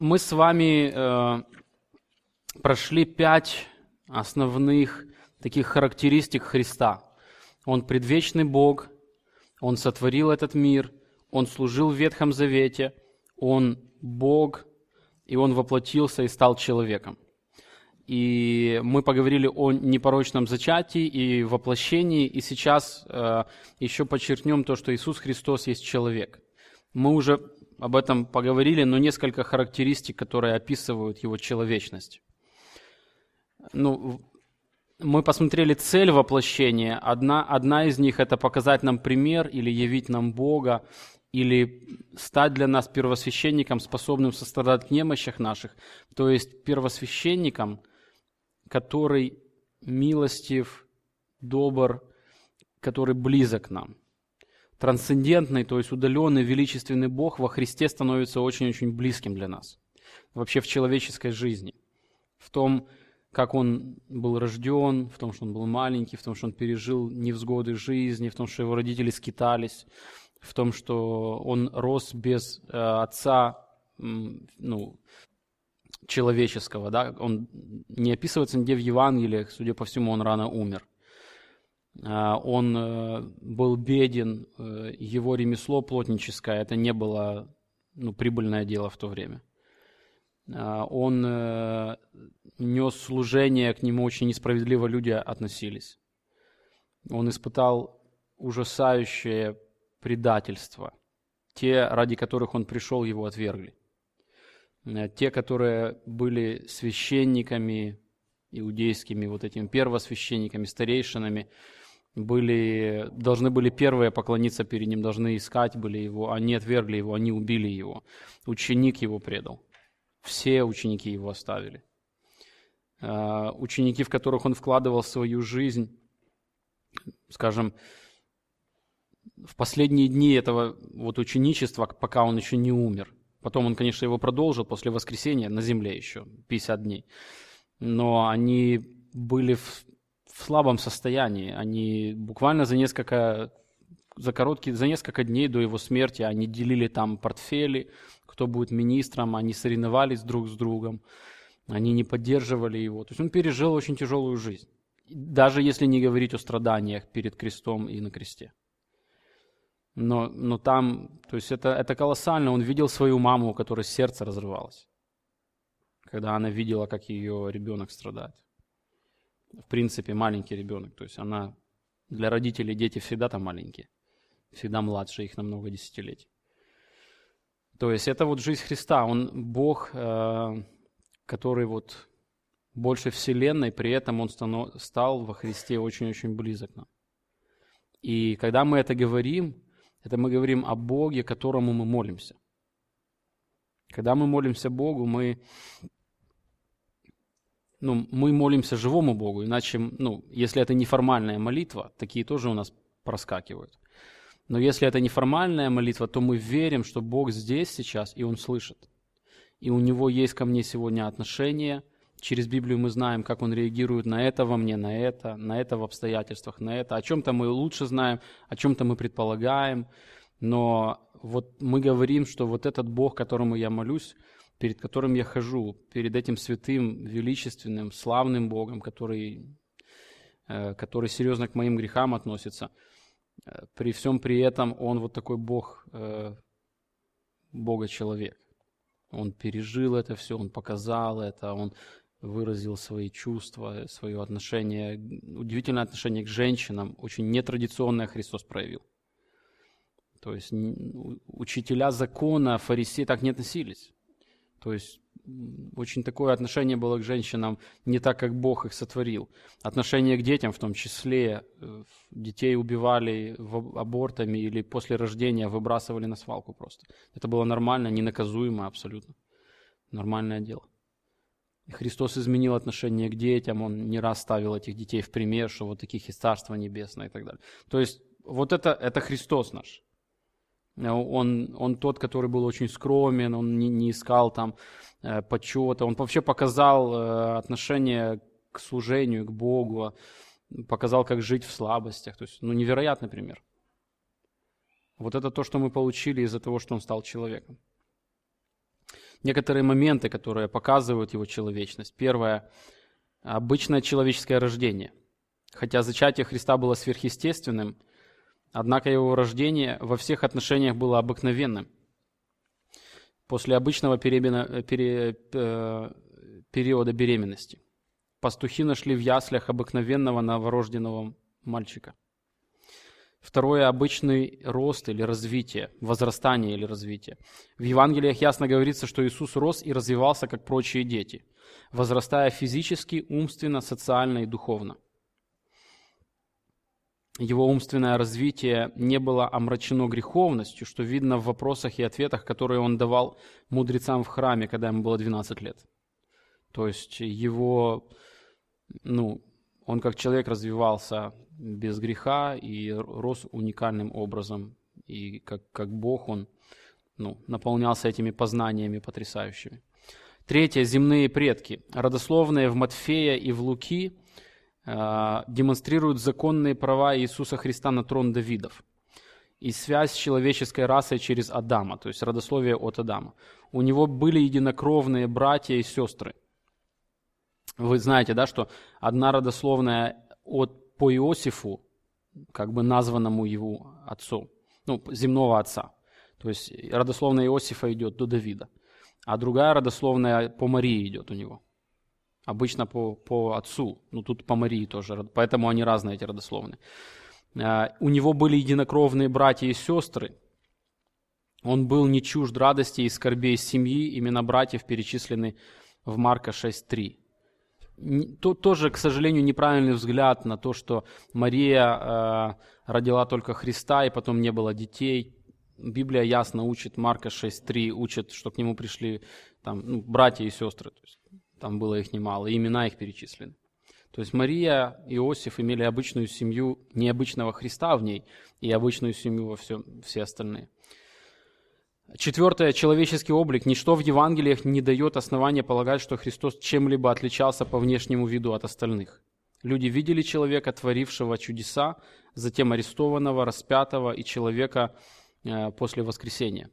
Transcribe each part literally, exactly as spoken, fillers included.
Мы с вами э, прошли пять основных таких характеристик Христа. Он предвечный Бог, Он сотворил этот мир, Он служил в Ветхом Завете, Он Бог, и Он воплотился и стал человеком. И мы поговорили о непорочном зачатии и воплощении, и сейчас э, еще подчеркнем то, что Иисус Христос есть человек. Мы уже об этом поговорили, но несколько характеристик, которые описывают Его человечность. Ну, мы посмотрели цель воплощения. Одна, одна из них – это показать нам пример или явить нам Бога, или стать для нас первосвященником, способным сострадать в немощах наших, то есть первосвященником, который милостив, добр, который близок к нам. Трансцендентный, то есть удаленный, величественный Бог во Христе становится очень-очень близким для нас. Вообще в человеческой жизни. В том, как Он был рожден, в том, что Он был маленький, в том, что Он пережил невзгоды жизни, в том, что Его родители скитались, в том, что Он рос без э, отца, ну, человеческого. Да? Он не описывается нигде в Евангелиях, судя по всему, Он рано умер. Он был беден, его ремесло плотническое, это не было ну, прибыльное дело в то время. Он нес служение, к нему очень несправедливо люди относились. Он испытал ужасающее предательство. Те, ради которых он пришел, его отвергли. Те, которые были священниками, иудейскими, вот этими первосвященниками, старейшинами, были, должны были первые поклониться перед ним, должны искать были его, они отвергли его, они убили его. Ученик его предал. Все ученики его оставили. Ученики, в которых он вкладывал свою жизнь, скажем, в последние дни этого вот ученичества, пока он еще не умер. Потом он, конечно, его продолжил после воскресения на земле еще, пятьдесят дней. Но они были в, в слабом состоянии. Они буквально за несколько, за короткие, за несколько дней до его смерти они делили там портфели, кто будет министром, они соревновались друг с другом, они не поддерживали его. То есть он пережил очень тяжелую жизнь, даже если не говорить о страданиях перед крестом и на кресте. Но, но там, то есть это, это колоссально. Он видел свою маму, у которой сердце разрывалось, когда она видела, как ее ребенок страдает. В принципе, маленький ребенок. То есть она, для родителей дети всегда там маленькие, всегда младше их на много десятилетий. То есть это вот жизнь Христа. Он Бог, э, который вот больше вселенной, при этом Он стано, стал во Христе очень-очень близок к нам. И когда мы это говорим, это мы говорим о Боге, которому мы молимся. Когда мы молимся Богу, мы... Ну, мы молимся живому Богу, иначе, ну, если это неформальная молитва, такие тоже у нас проскакивают. Но если это неформальная молитва, то мы верим, что Бог здесь сейчас, и Он слышит. И у Него есть ко мне сегодня отношение. Через Библию мы знаем, как Он реагирует на это во мне, на это, на это в обстоятельствах, на это. О чем-то мы лучше знаем, о чем-то мы предполагаем. Но вот мы говорим, что вот этот Бог, которому я молюсь, перед которым я хожу, перед этим святым, величественным, славным Богом, который, который серьезно к моим грехам относится, при всем при этом Он вот такой Бог, Бога-человек. Он пережил это все, Он показал это, Он выразил свои чувства, свое отношение, удивительное отношение к женщинам, очень нетрадиционное Христос проявил. То есть учителя закона, фарисеи так не относились. То есть очень такое отношение было к женщинам не так, как Бог их сотворил. Отношение к детям в том числе. Детей убивали абортами или после рождения выбрасывали на свалку просто. Это было нормально, ненаказуемо абсолютно. Нормальное дело. Христос изменил отношение к детям, Он не раз ставил этих детей в пример, что вот таких и Царство Небесное и так далее. То есть вот это, это Христос наш. Он, он тот, который был очень скромен, он не, не искал там э, почета, он вообще показал э, отношение к служению, к Богу, показал, как жить в слабостях. То есть, ну, невероятный пример. Вот это то, что мы получили из-за того, что он стал человеком. некоторые моменты, которые показывают его человечность. Первое – обычное человеческое рождение. Хотя зачатие Христа было сверхъестественным, однако его рождение во всех отношениях было обыкновенным. После обычного перебена, пере, э, периода беременности пастухи нашли в яслях обыкновенного новорожденного мальчика. Второе – обычный рост или развитие, возрастание или развитие. В Евангелиях ясно говорится, что Иисус рос и развивался, как прочие дети, возрастая физически, умственно, социально и духовно. Его умственное развитие не было омрачено греховностью, что видно в вопросах и ответах, которые он давал мудрецам в храме, когда ему было двенадцать лет. То есть его, ну, он как человек развивался без греха и рос уникальным образом. И как, как Бог он ну, наполнялся этими познаниями потрясающими. Третье – земные предки. Родословные в Матфея и в Луки э, демонстрируют законные права Иисуса Христа на трон Давидов и связь с человеческой расой через Адама, то есть родословие от Адама. У него были единокровные братья и сестры. Вы знаете, да, что одна родословная от, по Иосифу, как бы названному его отцу, ну, земного отца. То есть родословная Иосифа идет до Давида, а другая родословная по Марии идет у него. Обычно по, по отцу, но тут по Марии тоже, поэтому они разные, эти родословные. У него были единокровные братья и сестры. Он был не чужд радости и скорбей семьи, имена братьев перечислены в Марка шесть три. Тут тоже, к сожалению, неправильный взгляд на то, что Мария э, родила только Христа и потом не было детей. Библия ясно учит, Марка шесть три учит, что к нему пришли там, ну, братья и сестры. То есть, там было их немало, и имена их перечислены. То есть Мария и Иосиф имели обычную семью, необычного Христа в ней, и обычную семью во всем, все остальные. Четвертое. Человеческий облик. Ничто в Евангелиях не дает основания полагать, что Христос чем-либо отличался по внешнему виду от остальных. Люди видели человека, творившего чудеса, затем арестованного, распятого и человека э, после воскресения.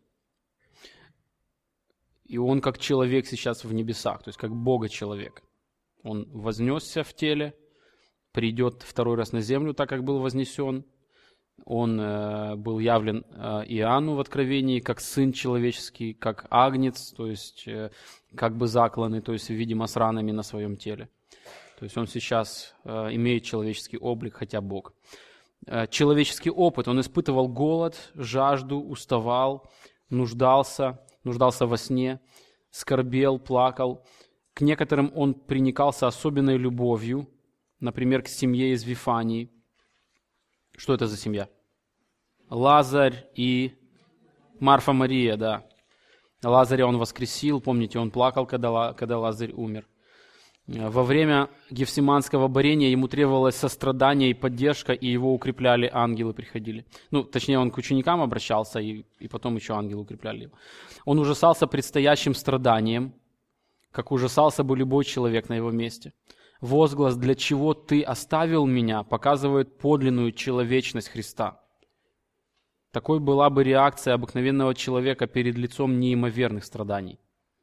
И он как человек сейчас в небесах, то есть как Бога-человек. Он вознесся в теле, придет второй раз на землю, так как был вознесен. Он э, был явлен э, Иоанну в Откровении как Сын человеческий, как Агнец, то есть э, как бы закланный, то есть видимо с ранами на своем теле. То есть он сейчас э, имеет человеческий облик, хотя Бог. Э, человеческий опыт. Он испытывал голод, жажду, уставал, нуждался, нуждался во сне, скорбел, плакал. К некоторым он приникался особенной любовью, например, к семье из Вифании. Что это за семья? Лазарь и Марфа Мария, да. Лазаря он воскресил, помните, он плакал, когда, когда Лазарь умер. Во время гефсиманского борения ему требовалось сострадание и поддержка, и его укрепляли, ангелы приходили. Ну, точнее, он к ученикам обращался, и, и потом еще ангелы укрепляли его. Он ужасался предстоящим страданием, как ужасался бы любой человек на его месте. Возглас «Для чего ты оставил меня?» показывает подлинную человечность Христа. Такой была бы реакция обыкновенного человека перед лицом неимоверных страданий.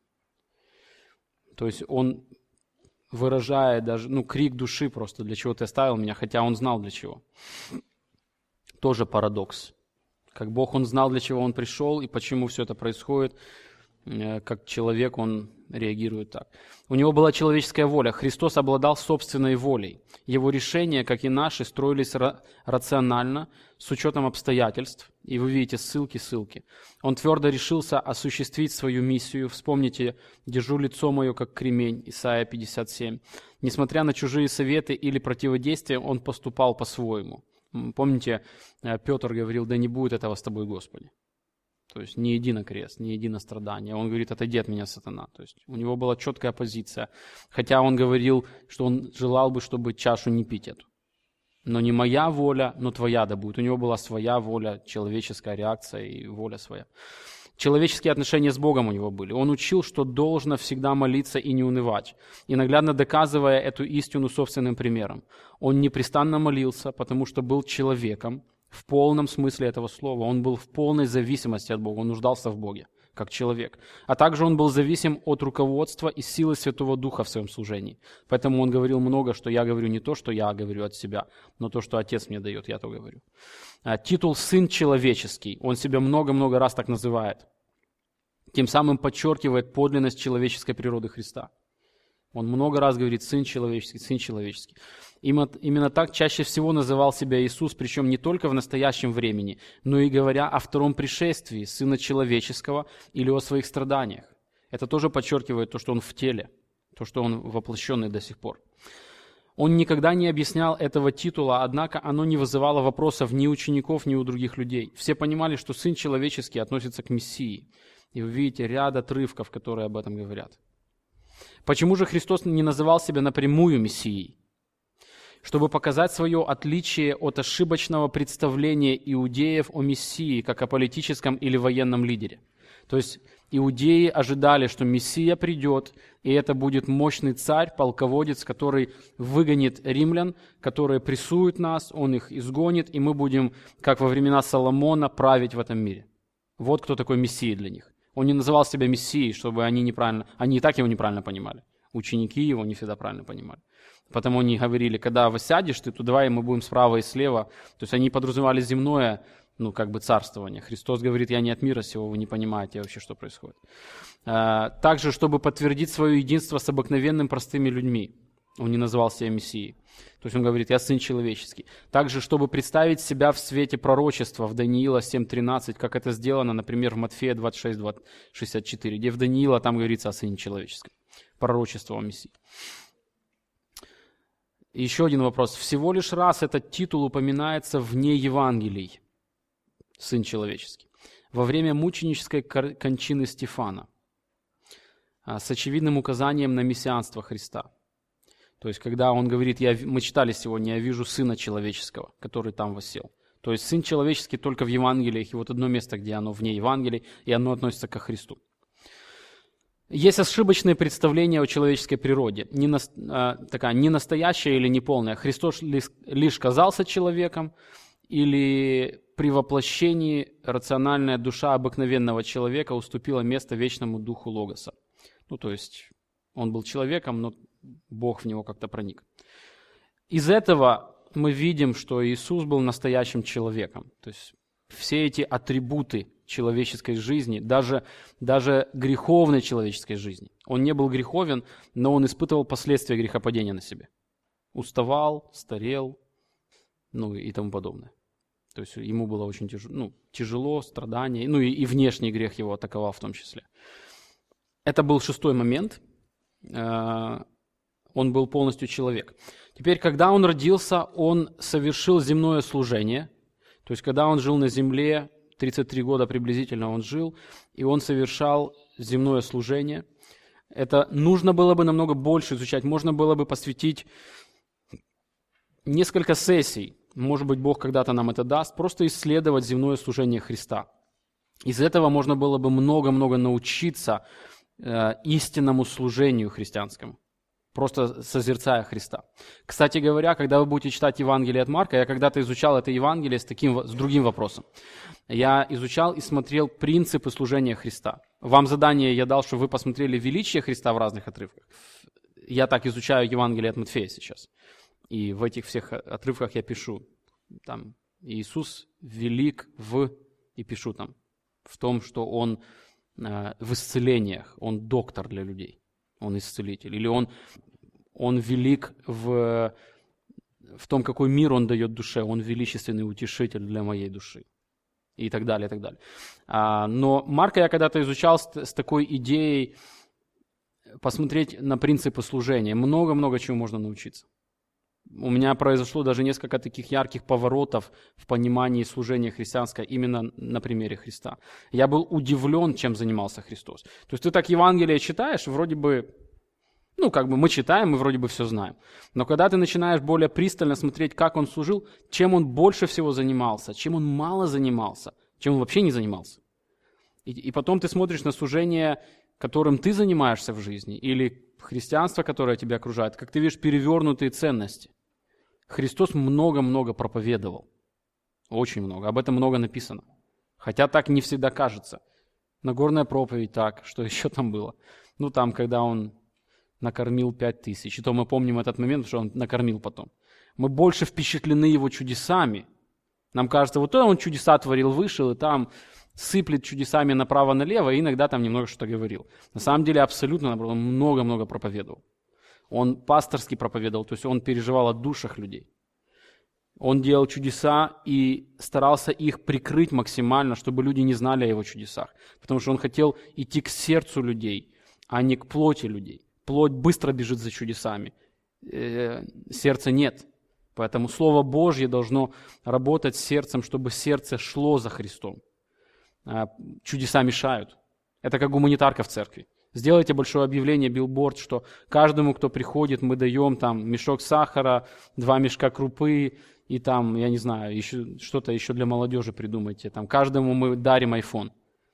То есть он выражает даже, ну, крик души просто «Для чего ты оставил меня?» хотя он знал для чего. Тоже парадокс. Как Бог, он знал, для чего он пришел и почему все это происходит. Как человек он реагирует так. У него была человеческая воля. Христос обладал собственной волей. Его решения, как и наши, строились ра- рационально, с учетом обстоятельств. И вы видите ссылки, ссылки. Он твердо решился осуществить свою миссию. Вспомните «Держу лицо мое, как кремень» Исайя пятьдесят семь. Несмотря на чужие советы или противодействия, он поступал по-своему. Помните, Петр говорил: «Да не будет этого с тобой, Господи». То есть не иди на крест, не иди на страдания. Он говорит: отойди от меня, сатана. То есть у него была четкая позиция. Хотя он говорил, что он желал бы, чтобы чашу не пить эту. Но не моя воля, но твоя да будет. У него была своя воля, человеческая реакция и воля своя. Человеческие отношения с Богом у него были. Он учил, что должно всегда молиться и не унывать, и наглядно доказывая эту истину собственным примером. Он непрестанно молился, потому что был человеком, в полном смысле этого слова. Он был в полной зависимости от Бога, он нуждался в Боге. как человек. А также он был зависим от руководства и силы Святого Духа в своем служении. Поэтому он говорил много, что я говорю не то, что я говорю от себя, но то, что Отец мне дает, я то говорю. Титул «Сын человеческий», он себя много-много раз так называет. Тем самым подчеркивает подлинность человеческой природы Христа. Он много раз говорит «сын человеческий», «сын человеческий». Именно так чаще всего называл себя Иисус, причем не только в настоящем времени, но и говоря о втором пришествии Сына Человеческого или о своих страданиях. Это тоже подчеркивает то, что Он в теле, то, что Он воплощенный до сих пор. Он никогда не объяснял этого титула, однако оно не вызывало вопросов ни у учеников, ни у других людей. Все понимали, что Сын Человеческий относится к Мессии. И вы видите ряд отрывков, которые об этом говорят. Почему же Христос не называл себя напрямую Мессией? Чтобы показать свое отличие от ошибочного представления иудеев о Мессии, как о политическом или военном лидере. То есть иудеи ожидали, что Мессия придет, и это будет мощный царь, полководец, который выгонит римлян, которые прессуют нас, он их изгонит, и мы будем, как во времена Соломона, править в этом мире. Вот кто такой Мессия для них. Он не называл себя Мессией, чтобы они неправильно, они и так его неправильно понимали. Ученики его не всегда правильно понимали. Потому они говорили, когда воссядешь ты, то давай мы будем справа и слева. То есть они подразумевали земное, ну, как бы царствование. Христос говорит, я не от мира сего, вы не понимаете вообще, что происходит. Также, чтобы подтвердить свое единство с обыкновенными простыми людьми. Он не называл себя Мессией. То есть он говорит, я Сын Человеческий. Также, чтобы представить себя в свете пророчества в Даниила семь тринадцать, как это сделано, например, в Матфея двадцать шесть шестьдесят четыре, где в Даниила там говорится о Сыне Человеческом. Пророчество о Мессии. Еще один вопрос. Всего лишь раз этот титул упоминается вне Евангелий, Сын Человеческий, во время мученической кончины Стефана, с очевидным указанием на мессианство Христа. То есть, когда он говорит, я, мы читали сегодня, я вижу Сына Человеческого, который там воссел. То есть, Сын Человеческий только в Евангелиях, и вот одно место, где оно вне Евангелий, и оно относится ко Христу. Есть ошибочные представления о человеческой природе, не, на, а, такая, не настоящая или неполная. Христос лишь, лишь казался человеком, или при воплощении рациональная душа обыкновенного человека уступила место вечному духу Логоса. Ну, то есть он был человеком, но Бог в него как-то проник. Из этого мы видим, что Иисус был настоящим человеком. То есть все эти атрибуты человеческой жизни, даже, даже греховной человеческой жизни. Он не был греховен, но он испытывал последствия грехопадения на себе. Уставал, старел, ну и тому подобное. То есть ему было очень тяжело, ну, тяжело, страдания, ну и, и внешний грех его атаковал в том числе. Это был шестой момент. Он был полностью человек. Теперь, когда он родился, он совершил земное служение. То есть, когда он жил на земле, тридцать три года приблизительно он жил, и он совершал земное служение. Это нужно было бы намного больше изучать. Можно было бы посвятить несколько сессий. Может быть, Бог когда-то нам это даст. Просто исследовать земное служение Христа. Из этого можно было бы много-много научиться э, истинному служению христианскому. Просто созерцая Христа. Кстати говоря, когда вы будете читать Евангелие от Марка, я когда-то изучал это Евангелие с, таким, с другим вопросом. Я изучал и смотрел принципы служения Христа. Вам задание я дал, чтобы вы посмотрели величие Христа в разных отрывках. Я так изучаю Евангелие от Матфея сейчас. И в этих всех отрывках я пишу. Там Иисус велик в... И пишу там. В том, что Он э, в исцелениях. Он доктор для людей. Он исцелитель. Или он, он велик в, в том, какой мир он дает душе. Он величественный утешитель для моей души. И так далее, и так далее. А, но Марка я когда-то изучал с, с такой идеей посмотреть на принципы служения. Много-много чего можно научиться. У меня произошло даже несколько таких ярких поворотов в понимании служения христианского именно на примере Христа. Я был удивлен, чем занимался Христос. То есть ты так Евангелие читаешь, вроде бы, ну как бы мы читаем, мы вроде бы все знаем. Но когда ты начинаешь более пристально смотреть, как он служил, чем он больше всего занимался, чем он мало занимался, чем он вообще не занимался. И, и потом ты смотришь на служение, которым ты занимаешься в жизни, или христианство, которое тебя окружает, как ты видишь перевернутые ценности. Христос много-много проповедовал. Очень много. Об этом много написано. Хотя так не всегда кажется. Нагорная проповедь, так, что еще там было? Ну, там, когда он накормил пять тысяч. И то мы помним этот момент, что он накормил потом. Мы больше впечатлены его чудесами. Нам кажется, вот он чудеса творил, вышел, и там сыплет чудесами направо-налево, и иногда там немного что-то говорил. На самом деле абсолютно, наоборот, он много-много проповедовал. Он пасторски проповедовал, то есть он переживал о душах людей. Он делал чудеса и старался их прикрыть максимально, чтобы люди не знали о его чудесах. Потому что он хотел идти к сердцу людей, а не к плоти людей. Плоть быстро бежит за чудесами, э, сердца нет. Поэтому Слово Божье должно работать с сердцем, чтобы сердце шло за Христом. Чудеса мешают. Это как гуманитарка в церкви. Сделайте большое объявление, билборд, что каждому, кто приходит, мы даем там мешок сахара, два мешка крупы и там, я не знаю, еще, что-то еще для молодежи придумайте. Там, каждому мы дарим айфон.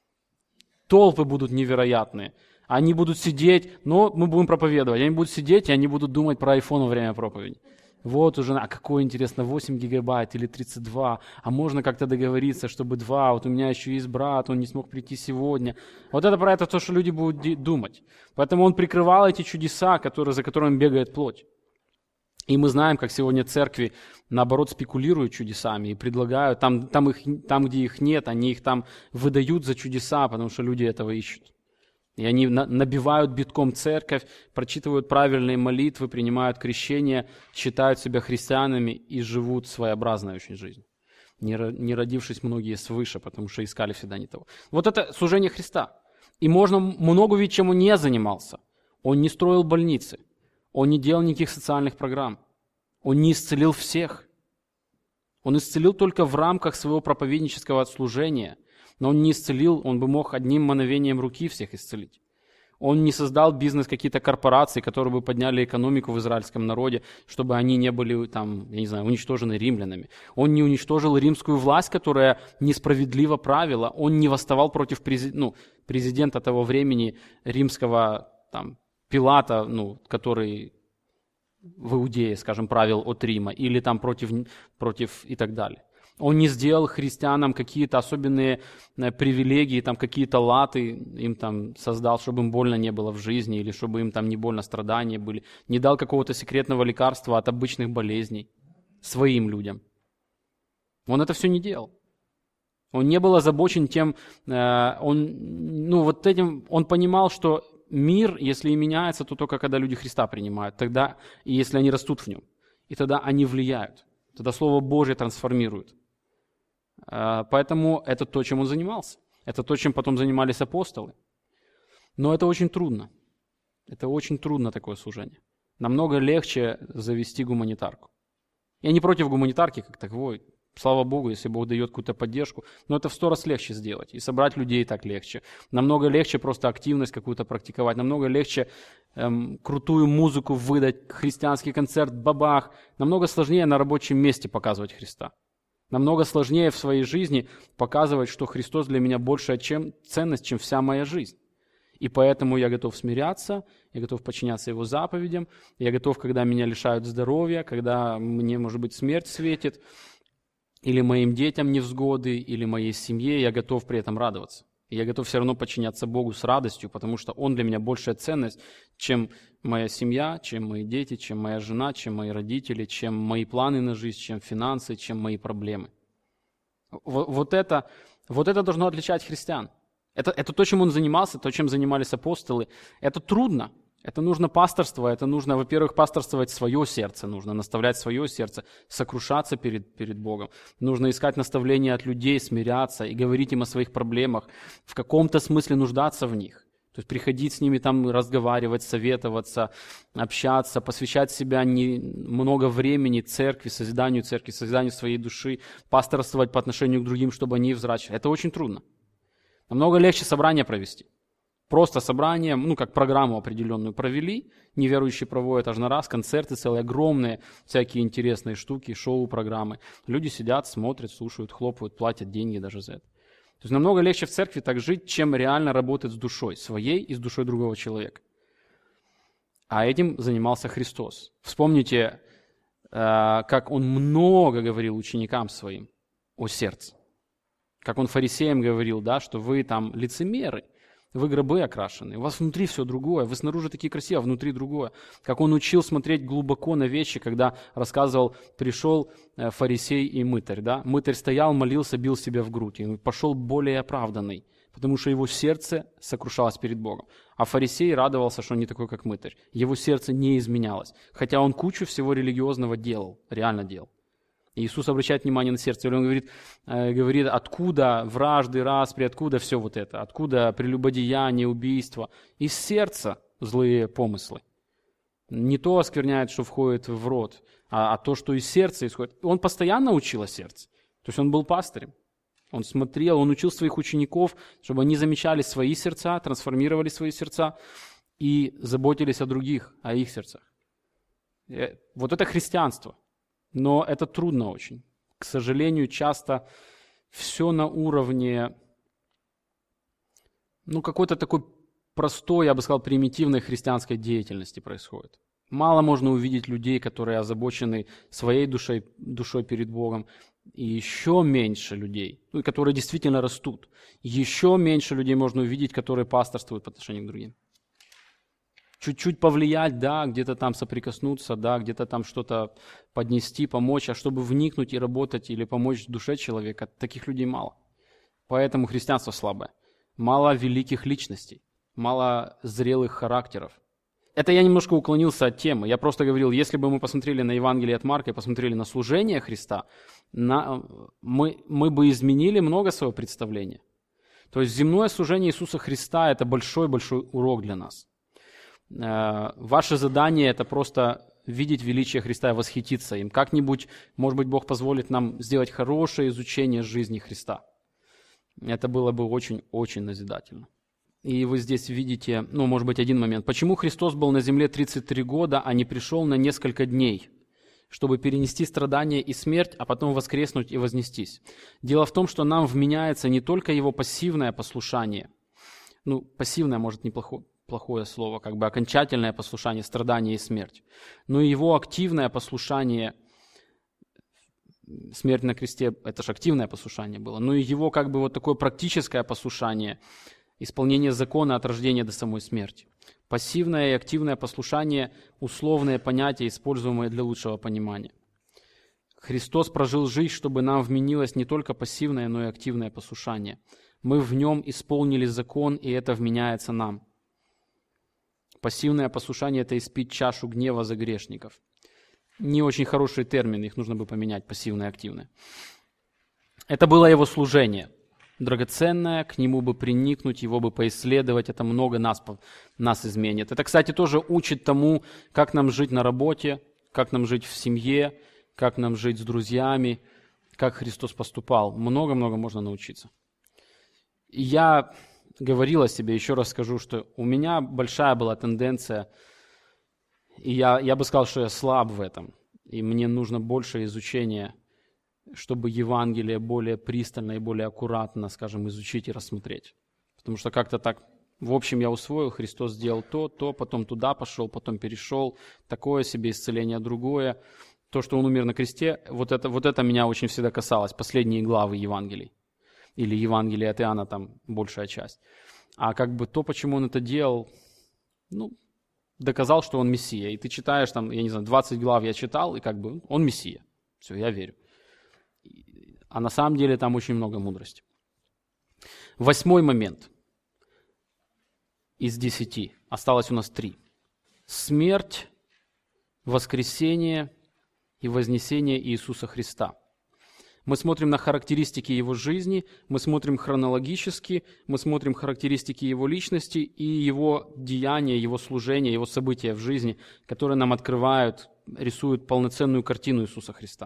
Толпы будут невероятные. Они будут сидеть, но мы будем проповедовать. Они будут сидеть, и они будут думать про айфон во время проповеди. Вот уже, а какой, интересно, восемь гигабайт или тридцать два, а можно как-то договориться, чтобы два, вот у меня еще есть брат, он не смог прийти сегодня. Вот это про это то, что люди будут думать. Поэтому он прикрывал эти чудеса, которые, за которыми бегает плоть. И мы знаем, как сегодня церкви, наоборот, спекулируют чудесами и предлагают, там, там, их, там где их нет, они их там выдают за чудеса, потому что люди этого ищут. И они набивают битком церковь, прочитывают правильные молитвы, принимают крещение, считают себя христианами и живут своеобразной очень жизнью, не родившись многие свыше, потому что искали всегда не того. Вот это служение Христа. И можно много видеть, чем он не занимался. Он не строил больницы, он не делал никаких социальных программ, он не исцелил всех. Он исцелил только в рамках своего проповеднического служения. Но он не исцелил, он бы мог одним мановением руки всех исцелить. Он не создал бизнес, какие-то корпорации, которые бы подняли экономику в израильском народе, чтобы они не были, там, я не знаю, уничтожены римлянами. Он не уничтожил римскую власть, которая несправедливо правила. Он не восставал против презид... ну, президента того времени, римского там, Пилата, ну, который в Иудее, скажем, правил от Рима, или там против, против и так далее. Он не сделал христианам какие-то особенные привилегии, там какие-то латы им там создал, чтобы им больно не было в жизни, или чтобы им там не больно страдания были. Не дал какого-то секретного лекарства от обычных болезней своим людям. Он это все не делал. Он не был озабочен тем, он, ну, вот этим, он понимал, что мир, если и меняется, то только когда люди Христа принимают, тогда, и если они растут в нем, и тогда они влияют, тогда Слово Божье трансформирует. Поэтому это то, чем он занимался. Это то, чем потом занимались апостолы. Но это очень трудно. Это очень трудно, такое служение. Намного легче завести гуманитарку. Я не против гуманитарки как таковой. Слава Богу, если Бог дает какую-то поддержку. Но это в сто раз легче сделать. И собрать людей так легче. Намного легче просто активность какую-то практиковать. Намного легче эм, крутую музыку выдать, христианский концерт, бабах. Намного сложнее на рабочем месте показывать Христа. Намного сложнее в своей жизни показывать, что Христос для меня большая чем, ценность, чем вся моя жизнь. И поэтому я готов смиряться, я готов подчиняться Его заповедям, я готов, когда меня лишают здоровья, когда мне, может быть, смерть светит, или моим детям невзгоды, или моей семье, я готов при этом радоваться. И я готов все равно подчиняться Богу с радостью, потому что Он для меня большая ценность, чем моя семья, чем мои дети, чем моя жена, чем мои родители, чем мои планы на жизнь, чем финансы, чем мои проблемы. Вот, вот, это, вот это должно отличать христиан. Это, это то, чем он занимался, то, чем занимались апостолы. Это трудно. Это нужно пасторство, это нужно, во-первых, пасторствовать свое сердце, нужно наставлять свое сердце, сокрушаться перед, перед Богом. Нужно искать наставления от людей, смиряться и говорить им о своих проблемах, в каком-то смысле нуждаться в них. То есть приходить с ними там, разговаривать, советоваться, общаться, посвящать себя не, много времени церкви, созиданию церкви, созиданию своей души, пасторствовать по отношению к другим, чтобы они взращивали. Это очень трудно. Намного легче собрание провести. Просто собрание, ну, как программу определенную провели, неверующие проводят аж на раз, концерты целые, огромные, всякие интересные штуки, шоу-программы. Люди сидят, смотрят, слушают, хлопают, платят деньги даже за это. То есть намного легче в церкви так жить, чем реально работать с душой своей и с душой другого человека. А этим занимался Христос. Вспомните, как Он много говорил ученикам своим о сердце. Как Он фарисеям говорил, да, что вы там лицемеры. Вы гробы окрашены, у вас внутри все другое, вы снаружи такие красивые, а внутри другое. Как он учил смотреть глубоко на вещи, когда рассказывал, пришел фарисей и мытарь. Да? Мытарь стоял, молился, бил себя в грудь, и пошел более оправданный, потому что его сердце сокрушалось перед Богом. А фарисей радовался, что он не такой, как мытарь. Его сердце не изменялось, хотя он кучу всего религиозного делал, реально делал. И Иисус обращает внимание на сердце, и он говорит, э, говорит, откуда вражды, распри, откуда все вот это, откуда прелюбодеяние, убийство. Из сердца злые помыслы. Не то оскверняет, что входит в рот, а, а то, что из сердца исходит. Он постоянно учил о сердце. То есть он был пастырем. Он смотрел, он учил своих учеников, чтобы они замечали свои сердца, трансформировали свои сердца и заботились о других, о их сердцах. И вот это христианство. Но это трудно очень. К сожалению, часто все на уровне, ну, какой-то такой простой, я бы сказал, примитивной христианской деятельности происходит. Мало можно увидеть людей, которые озабочены своей душой, душой перед Богом, и еще меньше людей, ну, которые действительно растут. Еще меньше людей можно увидеть, которые пасторствуют по отношению к другим. Чуть-чуть повлиять, да, где-то там соприкоснуться, да, где-то там что-то поднести, помочь, а чтобы вникнуть и работать или помочь душе человека, таких людей мало. Поэтому христианство слабое. Мало великих личностей, мало зрелых характеров. Это я немножко уклонился от темы. Я просто говорил, если бы мы посмотрели на Евангелие от Марка и посмотрели на служение Христа, на, мы, мы бы изменили много своего представления. То есть земное служение Иисуса Христа – это большой-большой урок для нас. Ваше задание – это просто видеть величие Христа и восхититься им. Как-нибудь, может быть, Бог позволит нам сделать хорошее изучение жизни Христа. Это было бы очень-очень назидательно. И вы здесь видите, ну, может быть, один момент. Почему Христос был на земле тридцать три года, а не пришел на несколько дней, чтобы перенести страдания и смерть, а потом воскреснуть и вознестись? Дело в том, что нам вменяется не только Его пассивное послушание, ну, пассивное, может, неплохое, плохое слово, как бы окончательное послушание, страдание и смерть. Но его активное послушание, смерть на кресте, это же активное послушание было, но и его как бы вот такое практическое послушание, исполнение закона от рождения до самой смерти. Пассивное и активное послушание – условные понятия, используемые для лучшего понимания. Христос прожил жизнь, чтобы нам вменилось не только пассивное, но и активное послушание. Мы в нем исполнили закон, и это вменяется нам. Пассивное послушание – это испить чашу гнева за грешников. Не очень хорошие термины, их нужно бы поменять, пассивное и активное. Это было его служение. Драгоценное, к нему бы приникнуть, его бы поисследовать, это много нас, нас изменит. Это, кстати, тоже учит тому, как нам жить на работе, как нам жить в семье, как нам жить с друзьями, как Христос поступал. Много-много можно научиться. И я говорил о себе, еще раз скажу, что у меня большая была тенденция, и я, я бы сказал, что я слаб в этом, и мне нужно больше изучения, чтобы Евангелие более пристально и более аккуратно, скажем, изучить и рассмотреть. Потому что как-то так, в общем, я усвоил, Христос сделал то, то, потом туда пошел, потом перешел, такое себе исцеление, другое. То, что Он умер на кресте, вот это, вот это меня очень всегда касалось, последние главы Евангелий. Или Евангелие от Иоанна, там большая часть. А как бы то, почему Он это делал, ну, доказал, что Он Мессия. И ты читаешь там, я не знаю, двадцать глав я читал, и как бы Он Мессия. Все, я верю. А на самом деле там очень много мудрости. Восьмой момент из десяти. Осталось у нас три. Смерть, воскресение и вознесение Иисуса Христа. Мы смотрим на характеристики Его жизни, мы смотрим хронологически, мы смотрим характеристики Его личности и Его деяния, Его служения, Его события в жизни, которые нам открывают, рисуют полноценную картину Иисуса Христа.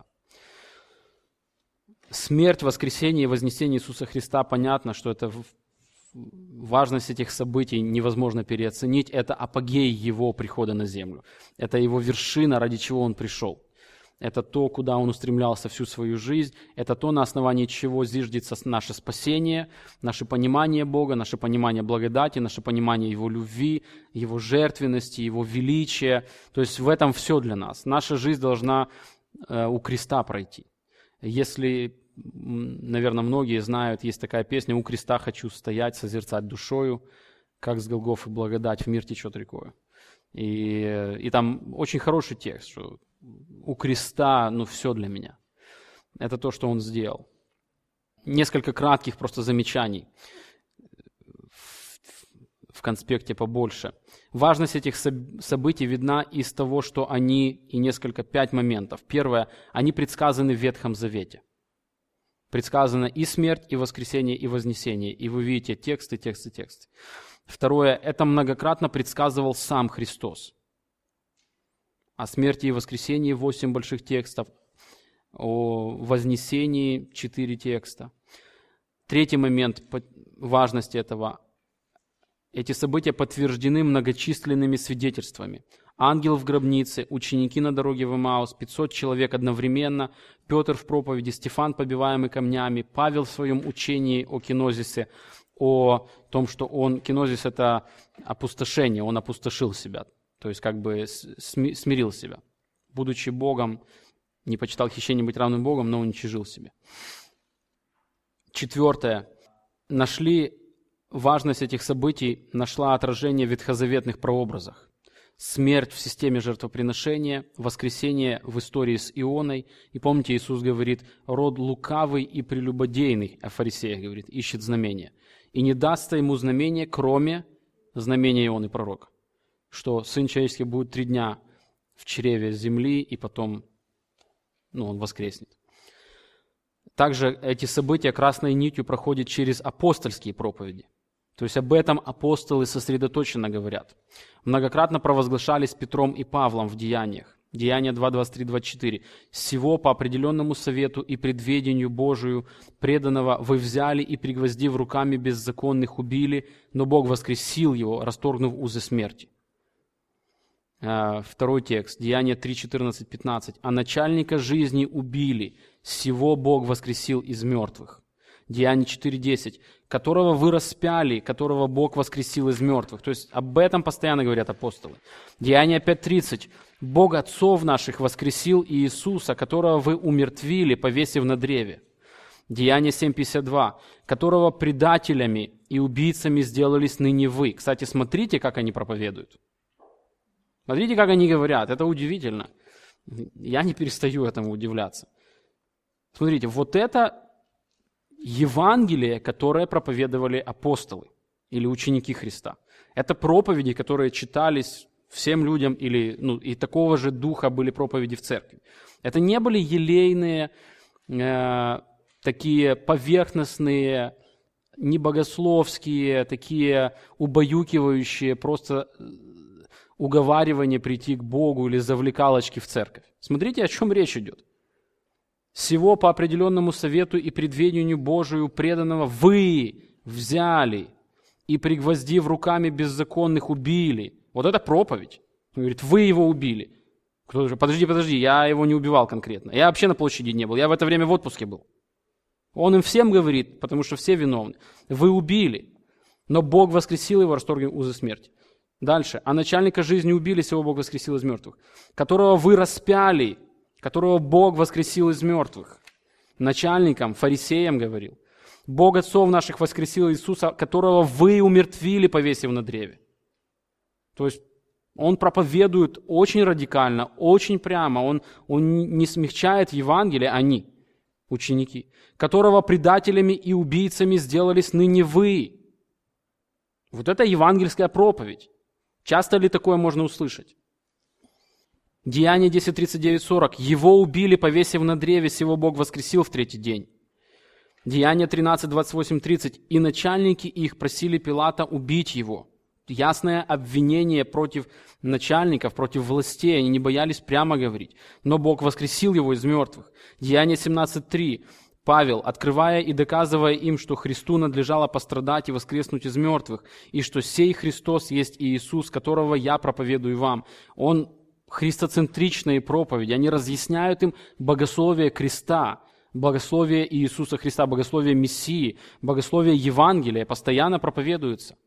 Смерть, воскресение и вознесение Иисуса Христа, понятно, что это важность этих событий невозможно переоценить. Это апогей Его прихода на землю. Это Его вершина, ради чего Он пришел. Это то, куда Он устремлялся всю свою жизнь. Это то, на основании чего зиждется наше спасение, наше понимание Бога, наше понимание благодати, наше понимание Его любви, Его жертвенности, Его величия. То есть в этом все для нас. Наша жизнь должна э, у креста пройти. Если, наверное, многие знают, есть такая песня «У креста хочу стоять, созерцать душою». как с Голгофы благодать в мир течет рекою. И, и там очень хороший текст, что у креста, ну, все для меня. Это то, что он сделал. Несколько кратких просто замечаний в, в конспекте побольше. Важность этих событий видна из того, что они, и несколько, пять моментов. Первое, они предсказаны в Ветхом Завете. Предсказана и смерть, и воскресение, и вознесение. И вы видите тексты, тексты, тексты. Второе, это многократно предсказывал сам Христос. О смерти и воскресении восемь больших текстов, о вознесении четыре текста. Третий момент важности этого. Эти события подтверждены многочисленными свидетельствами. Ангел в гробнице, ученики на дороге в Эмаус, пятьсот человек одновременно, Петр в проповеди, Стефан, побиваемый камнями, Павел в своем учении о кинозисе, о том, что он, кинозис – это опустошение, он опустошил себя, то есть как бы смирил себя. Будучи Богом, не почитал хищение быть равным Богом, но уничижил себя. Четвертое. Нашли, важность этих событий нашла отражение в ветхозаветных прообразах. Смерть в системе жертвоприношения, воскресение в истории с Ионой. И помните, Иисус говорит, род лукавый и прелюбодейный, о фарисеях говорит, ищет знамения. И не дастся ему знамения, кроме знамения Ионы пророка, что Сын Человеческий будет три дня в чреве земли, и потом ну, он воскреснет. Также эти события красной нитью проходят через апостольские проповеди. То есть об этом апостолы сосредоточенно говорят. Многократно провозглашались Петром и Павлом в деяниях. Деяния два, двадцать три, двадцать четыре. «Сего по определенному совету и предведению Божию преданного вы взяли и, пригвоздив руками беззаконных, убили, но Бог воскресил его, расторгнув узы смерти». Второй текст, Деяния три, четырнадцать, пятнадцать. «А начальника жизни убили, сего Бог воскресил из мертвых». Деяния четыре, десять. «Которого вы распяли, которого Бог воскресил из мертвых». То есть об этом постоянно говорят апостолы. Деяния пять, тридцать. «Бог отцов наших воскресил Иисуса, которого вы умертвили, повесив на древе». Деяния семь, пятьдесят два. «Которого предателями и убийцами сделались ныне вы». Кстати, смотрите, как они проповедуют. Смотрите, как они говорят. Это удивительно. Я не перестаю этому удивляться. Смотрите, вот это Евангелие, которое проповедовали апостолы или ученики Христа. Это проповеди, которые читались всем людям, или, ну, и такого же духа были проповеди в церкви. Это не были елейные, э, такие поверхностные, небогословские, такие убаюкивающие, просто уговаривания прийти к Богу или завлекалочки в церковь. Смотрите, о чем речь идет. «Сего по определенному совету и предведению Божию преданного вы взяли и, пригвоздив руками беззаконных, убили». Вот это проповедь. Он говорит, вы его убили. Кто-то же, подожди, подожди, я его не убивал конкретно. Я вообще на площади не был, я в это время в отпуске был. Он им всем говорит, потому что все виновны. Вы убили, но Бог воскресил его, расторгнув узы смерти. Дальше. «А начальника жизни убили, сего Бог воскресил из мертвых, которого вы распяли, которого Бог воскресил из мертвых». Начальникам, фарисеям говорил. «Бог отцов наших воскресил Иисуса, которого вы умертвили, повесив на древе». То есть он проповедует очень радикально, очень прямо. Он, он не смягчает Евангелие, они, ученики, «которого предателями и убийцами сделались ныне вы». Вот это евангельская проповедь. Часто ли такое можно услышать? Деяния десять, тридцать девять, сорок. «Его убили, повесив на древе, сего Бог воскресил в третий день». Деяния тринадцать, двадцать восемь, тридцать. «И начальники их просили Пилата убить его». Ясное обвинение против начальников, против властей. Они не боялись прямо говорить. Но Бог воскресил его из мертвых. Деяния семнадцать, три. Павел, открывая и доказывая им, что Христу надлежало пострадать и воскреснуть из мертвых, и что сей Христос есть Иисус, которого я проповедую вам. Он христоцентричные проповеди, они разъясняют им богословие креста, богословие Иисуса Христа, богословие Мессии, богословие Евангелия постоянно проповедуется.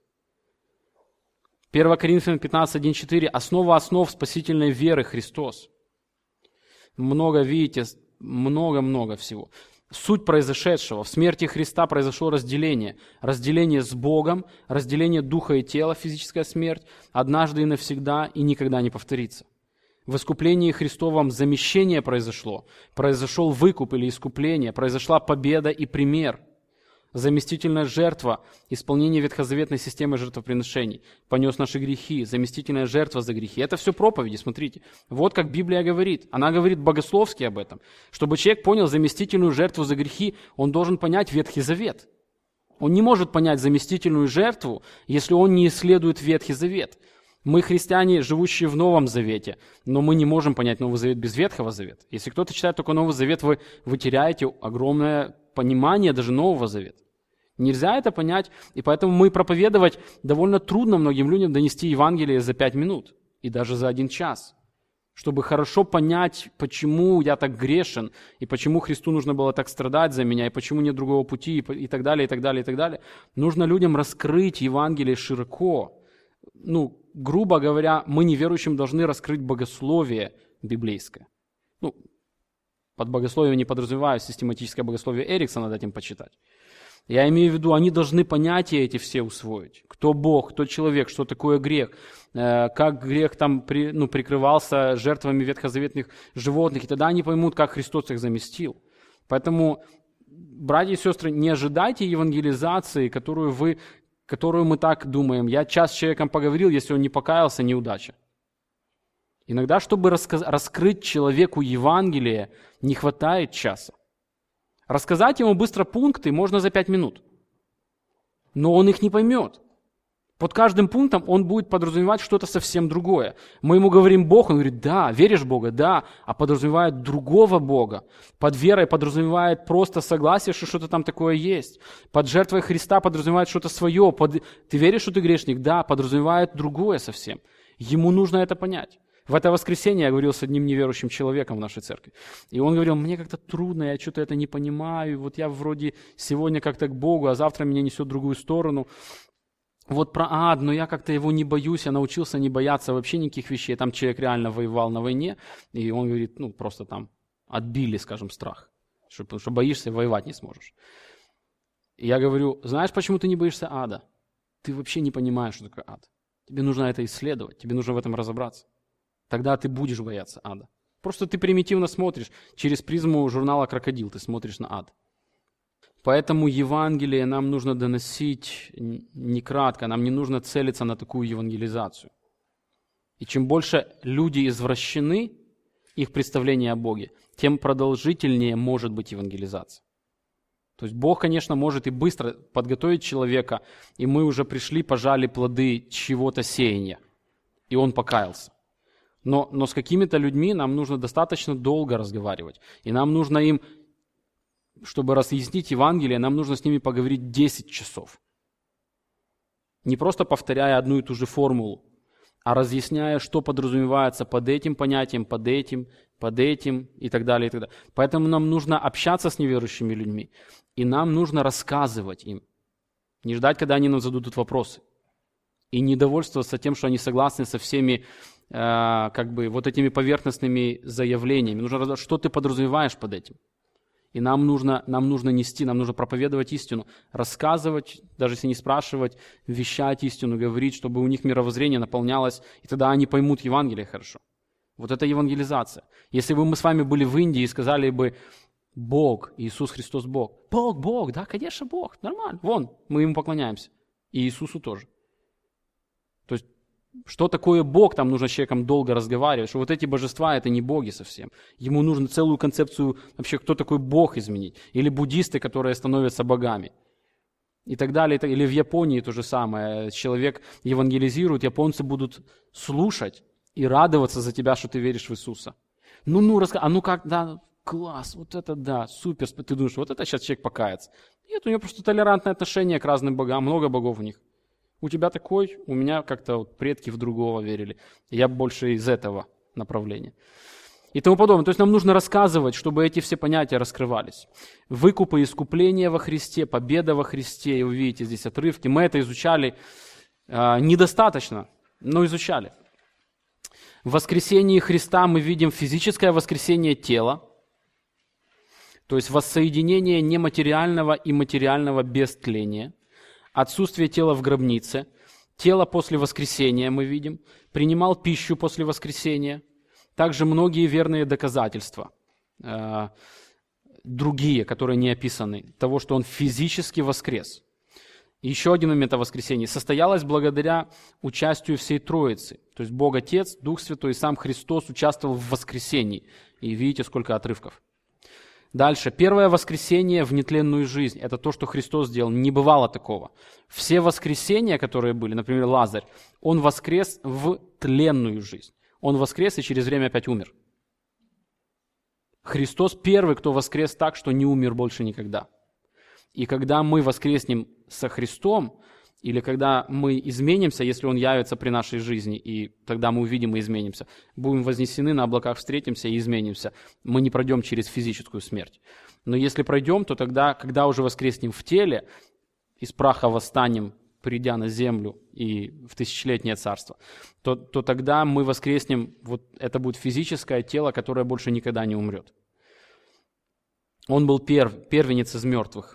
первое Коринфянам пятнадцать, один, четыре. «Основа основ спасительной веры Христос». Много, видите, много-много всего. Суть произошедшего. В смерти Христа произошло разделение. Разделение с Богом, разделение духа и тела, физическая смерть, однажды и навсегда и никогда не повторится. В искуплении Христовом замещение произошло, произошел выкуп или искупление, произошла победа и пример. Заместительная жертва, исполнение ветхозаветной системы жертвоприношений, понес наши грехи, заместительная жертва за грехи. Это все проповеди, смотрите. Вот как Библия говорит. Она говорит богословски об этом. Чтобы человек понял заместительную жертву за грехи, он должен понять Ветхий Завет. Он не может понять заместительную жертву, если он не исследует Ветхий Завет. Мы христиане, живущие в Новом Завете, но мы не можем понять Новый Завет без Ветхого Завета. Если кто-то читает только Новый Завет, вы, вы теряете огромное понимание даже Нового Завета. Нельзя это понять, и поэтому мы проповедовать довольно трудно многим людям донести Евангелие за пять минут и даже за один час. Чтобы хорошо понять, почему я так грешен, и почему Христу нужно было так страдать за меня, и почему нет другого пути, и так далее, и так далее, и так далее. Нужно людям раскрыть Евангелие широко. Ну, грубо говоря, мы неверующим должны раскрыть богословие библейское. Ну, под богословием не подразумеваю систематическое богословие Эриксона, дать им почитать. Я имею в виду, они должны понятия эти все усвоить. Кто Бог, кто человек, что такое грех, как грех там при, ну, прикрывался жертвами ветхозаветных животных, и тогда они поймут, как Христос их заместил. Поэтому, братья и сестры, не ожидайте евангелизации, которую, вы, которую мы так думаем. Я час с человеком поговорил, если он не покаялся, неудача. Иногда, чтобы расказ- раскрыть человеку Евангелие, не хватает часа. Рассказать ему быстро пункты можно за пять минут. Но он их не поймет. Под каждым пунктом он будет подразумевать что-то совсем другое. Мы ему говорим Бог, он говорит, да, веришь в Бога, да, а подразумевает другого Бога. Под верой подразумевает просто согласие, что что-то там такое есть. Под жертвой Христа подразумевает что-то свое. Под... Ты веришь, что ты грешник? Да, подразумевает другое совсем. Ему нужно это понять. В это воскресенье я говорил с одним неверующим человеком в нашей церкви. И он говорил, мне как-то трудно, я что-то это не понимаю. Вот я вроде сегодня как-то к Богу, а завтра меня несет в другую сторону. Вот про ад, но я как-то его не боюсь, я научился не бояться вообще никаких вещей. Там человек реально воевал на войне, и он говорит, ну просто там отбили, скажем, страх. Потому что боишься, воевать не сможешь. И я говорю, знаешь, почему ты не боишься ада? Ты вообще не понимаешь, что такое ад. Тебе нужно это исследовать, тебе нужно в этом разобраться. Тогда ты будешь бояться ада. Просто ты примитивно смотришь, через призму журнала «Крокодил» ты смотришь на ад. Поэтому Евангелие нам нужно доносить не кратко, нам не нужно целиться на такую евангелизацию. И чем больше люди извращены, их представление о Боге, тем продолжительнее может быть евангелизация. То есть Бог, конечно, может и быстро подготовить человека, и мы уже пришли, пожали плоды чего-то сеяния, и он покаялся. Но, но с какими-то людьми нам нужно достаточно долго разговаривать. И нам нужно им, чтобы разъяснить Евангелие, нам нужно с ними поговорить десять часов. Не просто повторяя одну и ту же формулу, а разъясняя, что подразумевается под этим понятием, под этим, под этим и так далее, и так далее. Поэтому нам нужно общаться с неверующими людьми. И нам нужно рассказывать им. Не ждать, когда они нам зададут вопросы. И не довольствоваться тем, что они согласны со всеми как бы вот этими поверхностными заявлениями. Нужно разобрать, что ты подразумеваешь под этим. И нам нужно, нам нужно нести, нам нужно проповедовать истину, рассказывать, даже если не спрашивать, вещать истину, говорить, чтобы у них мировоззрение наполнялось, и тогда они поймут Евангелие хорошо. Вот это евангелизация. Если бы мы с вами были в Индии и сказали бы, Бог, Иисус Христос Бог. Бог, Бог, да, конечно, Бог, нормально. Вон, мы Ему поклоняемся. И Иисусу тоже. То есть, что такое Бог, там нужно с человеком долго разговаривать, что вот эти божества, это не боги совсем. Ему нужно целую концепцию вообще, кто такой Бог, изменить. Или буддисты, которые становятся богами. И так далее. Или в Японии то же самое. Человек евангелизирует, японцы будут слушать и радоваться за тебя, что ты веришь в Иисуса. Ну, ну, раска... а ну как, да, класс, вот это да, супер. Ты думаешь, вот это сейчас человек покается. Нет, у него просто толерантное отношение к разным богам, много богов у них. У тебя такой, у меня как-то вот предки в другого верили. Я больше из этого направления. И тому подобное. То есть нам нужно рассказывать, чтобы эти все понятия раскрывались. Выкуп и искупление во Христе, победа во Христе. И вы видите здесь отрывки. Мы это изучали э, недостаточно, но изучали. В воскресении Христа мы видим физическое воскресение тела. То есть воссоединение нематериального и материального без тления, отсутствие тела в гробнице, тело после воскресения, мы видим, принимал пищу после воскресения, также многие верные доказательства, э, другие, которые не описаны, того, что он физически воскрес. Еще один момент о воскресении. Состоялось благодаря участию всей Троицы. То есть Бог Отец, Дух Святой и сам Христос участвовал в воскресении. И видите, сколько отрывков. Дальше. Первое воскресение в нетленную жизнь. Это то, что Христос сделал. Не бывало такого. Все воскресения, которые были, например, Лазарь, он воскрес в тленную жизнь. Он воскрес и через время опять умер. Христос первый, кто воскрес так, что не умер больше никогда. И когда мы воскреснем со Христом, или когда мы изменимся, если Он явится при нашей жизни, и тогда мы увидим и изменимся, будем вознесены, на облаках встретимся и изменимся, мы не пройдем через физическую смерть. Но если пройдем, то тогда, когда уже воскреснем в теле, из праха восстанем, придя на землю и в тысячелетнее царство, то, то тогда мы воскреснем, вот это будет физическое тело, которое больше никогда не умрет. Он был перв, первенец из мертвых.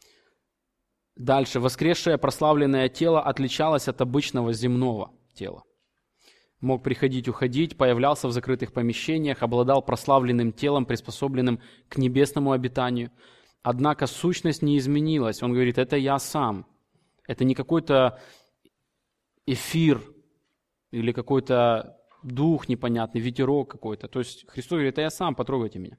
Дальше. Воскресшее прославленное тело отличалось от обычного земного тела. Мог приходить, уходить, появлялся в закрытых помещениях, обладал прославленным телом, приспособленным к небесному обитанию. Однако сущность не изменилась. Он говорит, это я сам. Это не какой-то эфир или какой-то дух непонятный, ветерок какой-то. То есть Христос говорит, это я сам, потрогайте меня.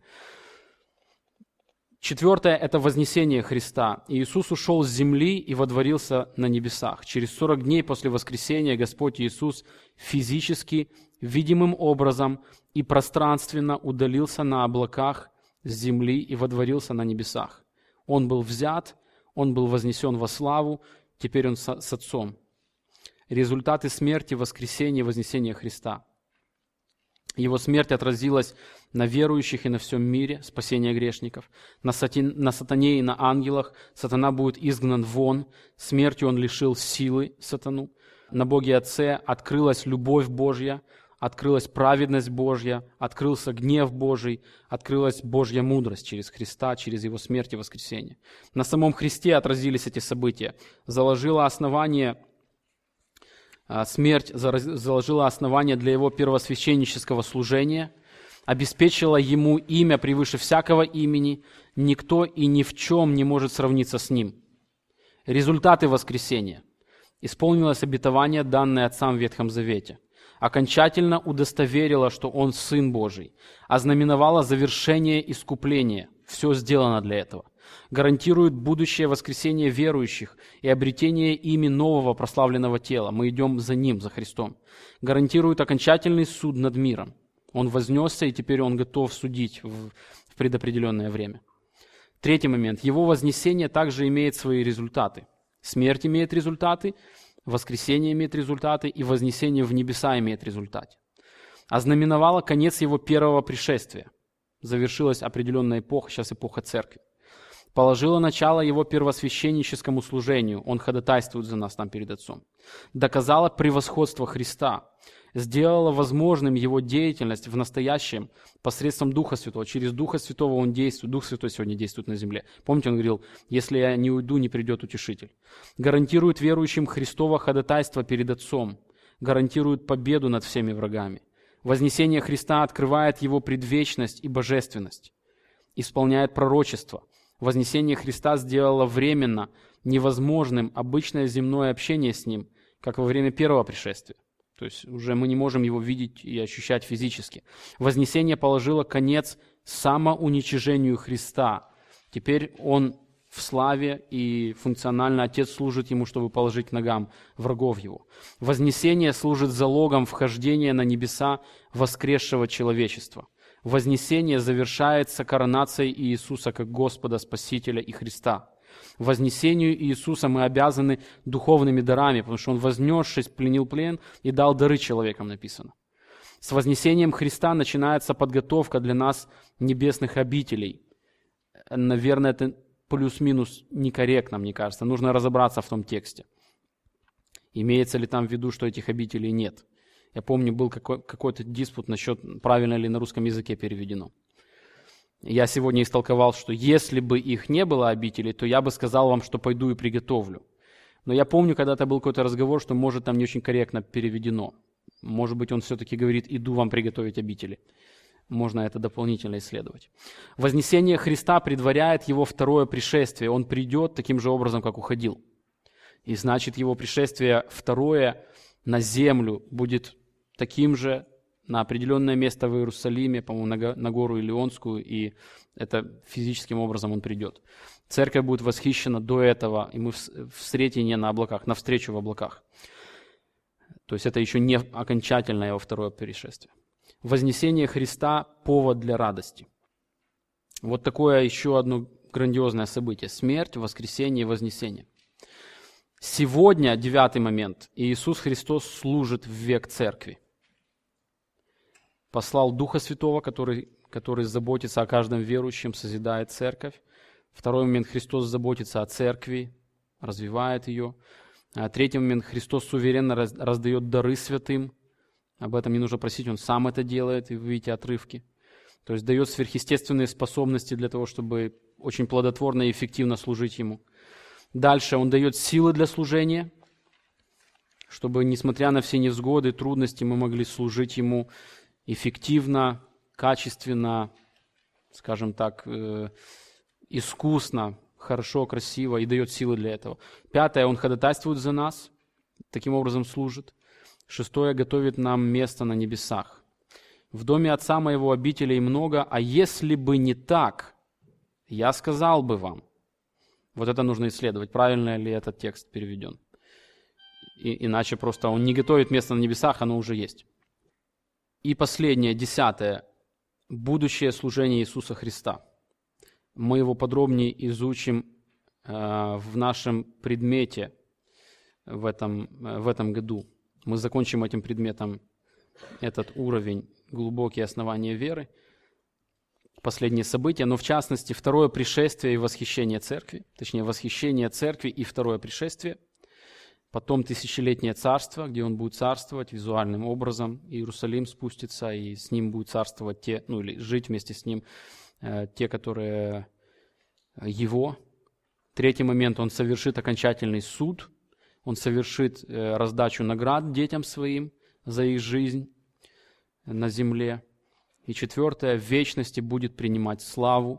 Четвертое – это вознесение Христа. Иисус ушел с земли и водворился на небесах. Через сорок дней после воскресения Господь Иисус физически, видимым образом и пространственно удалился на облаках с земли и водворился на небесах. Он был взят, Он был вознесен во славу, теперь Он с Отцом. Результаты смерти, воскресения, вознесения Христа. Его смерть отразилась на верующих и на всем мире, спасение грешников, на сатане и на ангелах. Сатана будет изгнан вон, смертью он лишил силы сатану. На Боге Отце открылась любовь Божья, открылась праведность Божья, открылся гнев Божий, открылась Божья мудрость через Христа, через Его смерть и воскресение. На самом Христе отразились эти события. Заложило основание Смерть заложила основание для Его первосвященнического служения, обеспечила Ему имя превыше всякого имени, никто и ни в чем не может сравниться с Ним. Результаты воскресения. Исполнилось обетование, данное отцам в Ветхом Завете. Окончательно удостоверило, что Он Сын Божий. Ознаменовало завершение искупления. Все сделано для этого. Гарантирует будущее воскресение верующих и обретение ими нового прославленного тела. Мы идем за Ним, за Христом. Гарантирует окончательный суд над миром. Он вознесся, и теперь Он готов судить в, в предопределенное время. Третий момент. Его вознесение также имеет свои результаты. Смерть имеет результаты, воскресение имеет результаты, и вознесение в небеса имеет результаты. Ознаменовало конец Его первого пришествия. Завершилась определенная эпоха, сейчас эпоха Церкви. Положила начало Его первосвященническому служению. Он ходатайствует за нас там перед Отцом. Доказала превосходство Христа. Сделала возможным Его деятельность в настоящем посредством Духа Святого. Через Духа Святого Он действует. Дух Святой сегодня действует на земле. Помните, Он говорил, если я не уйду, не придет Утешитель. Гарантирует верующим Христово ходатайство перед Отцом. Гарантирует победу над всеми врагами. Вознесение Христа открывает Его предвечность и божественность. Исполняет пророчество. Вознесение Христа сделало временно невозможным обычное земное общение с Ним, как во время первого пришествия. То есть уже мы не можем Его видеть и ощущать физически. Вознесение положило конец самоуничижению Христа. Теперь Он в славе, и функционально Отец служит Ему, чтобы положить к ногам врагов Его. Вознесение служит залогом вхождения на небеса воскресшего человечества. Вознесение завершается коронацией Иисуса как Господа, Спасителя и Христа. Вознесению Иисуса мы обязаны духовными дарами, потому что Он, вознесшись, пленил плен и дал дары человекам, написано. С вознесением Христа начинается подготовка для нас небесных обителей. Наверное, это плюс-минус некорректно, мне кажется. Нужно разобраться в том тексте. Имеется ли там в виду, что этих обителей нет? Я помню, был какой- какой-то диспут насчет, правильно ли на русском языке переведено. Я сегодня истолковал, что если бы их не было обителей, то я бы сказал вам, что пойду и приготовлю. Но я помню, когда-то был какой-то разговор, что, может, там не очень корректно переведено. Может быть, он все-таки говорит, иду вам приготовить обители. Можно это дополнительно исследовать. Вознесение Христа предваряет его второе пришествие. Он придет таким же образом, как уходил. И значит, его пришествие второе на землю будет таким же, на определенное место в Иерусалиме, по-моему, на, на гору Илионскую, и это физическим образом он придет. Церковь будет восхищена до этого, и мы встретим не на облаках, навстречу в облаках. То есть это еще не окончательное его второе пришествие. Вознесение Христа – повод для радости. Вот такое еще одно грандиозное событие. Смерть, воскресение и вознесение. Сегодня, девятый момент, Иисус Христос служит в век церкви. Послал Духа Святого, который, который заботится о каждом верующем, созидает церковь. Второй момент, Христос заботится о церкви, развивает ее. А третий момент, Христос суверенно раз, раздает дары святым. Об этом не нужно просить, Он сам это делает, и вы видите отрывки. То есть дает сверхъестественные способности для того, чтобы очень плодотворно и эффективно служить Ему. Дальше Он дает силы для служения, чтобы, несмотря на все невзгоды, трудности, мы могли служить Ему эффективно, качественно, скажем так, э, искусно, хорошо, красиво, и дает силы для этого. Пятое, Он ходатайствует за нас, таким образом служит. Шестое, готовит нам место на небесах. В доме Отца Моего обителей много, а если бы не так, я сказал бы вам. Вот это нужно исследовать, правильно ли этот текст переведен. И, иначе просто Он не готовит место на небесах, оно уже есть. И последнее, десятое, будущее служение Иисуса Христа. Мы его подробнее изучим э, в нашем предмете в этом, э, в этом году. Мы закончим этим предметом этот уровень глубокие основания веры, последние события, но в частности второе пришествие и восхищение церкви, точнее восхищение церкви и второе пришествие, потом тысячелетнее царство, где Он будет царствовать визуальным образом, Иерусалим спустится, и с Ним будет царствовать те, ну или жить вместе с Ним э, те, которые Его. Третий момент, Он совершит окончательный суд, Он совершит э, раздачу наград детям Своим за их жизнь на земле. И четвертое, в вечности будет принимать славу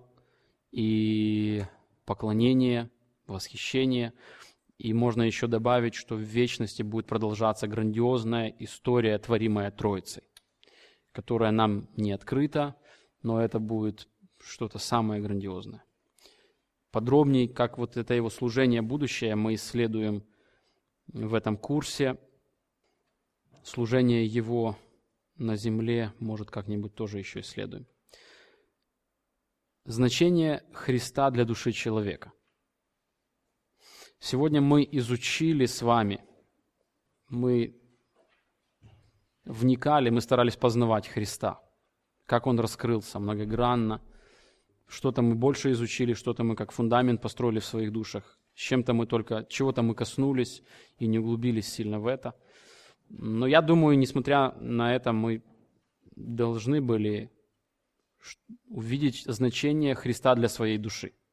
и поклонение, восхищение. И можно еще добавить, что в вечности будет продолжаться грандиозная история, творимая Троицей, которая нам не открыта, но это будет что-то самое грандиозное. Подробнее, как вот это его служение будущее, мы исследуем в этом курсе. Служение его на земле, может, как-нибудь тоже еще исследуем. Значение Христа для души человека. Сегодня мы изучили с вами, мы вникали, мы старались познавать Христа, как Он раскрылся многогранно. Что-то мы больше изучили, что-то мы как фундамент построили в своих душах. С чем-то мы только, чего-то мы коснулись и не углубились сильно в это. Но я думаю, несмотря на это, мы должны были увидеть значение Христа для своей души.